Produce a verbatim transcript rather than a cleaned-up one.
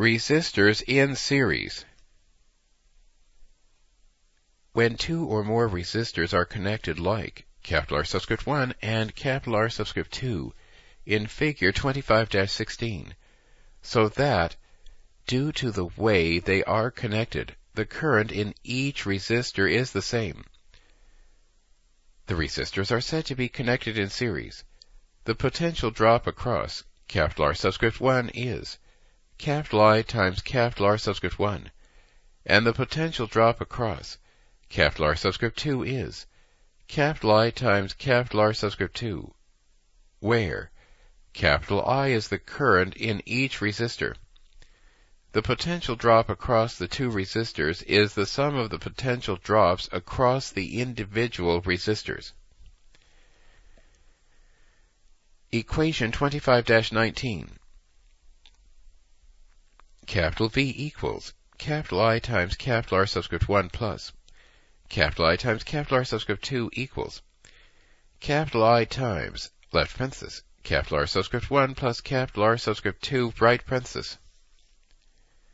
Resistors in series. When two or more resistors are connected like capital R subscript one and capital R subscript two in figure twenty-five dash sixteen, so that, due to the way they are connected, the current in each resistor is the same. The resistors are said to be connected in series. The potential drop across capital R subscript one is capital I times capital R subscript one, and the potential drop across capital R subscript two is capital I times capital R subscript two, where capital I is the current in each resistor. The potential drop across the two resistors is the sum of the potential drops across the individual resistors. Equation twenty-five dash nineteen. Capital V equals capital I times capital R subscript one plus capital I times capital R subscript two equals capital I times left parenthesis capital R subscript one plus capital R subscript two right parenthesis.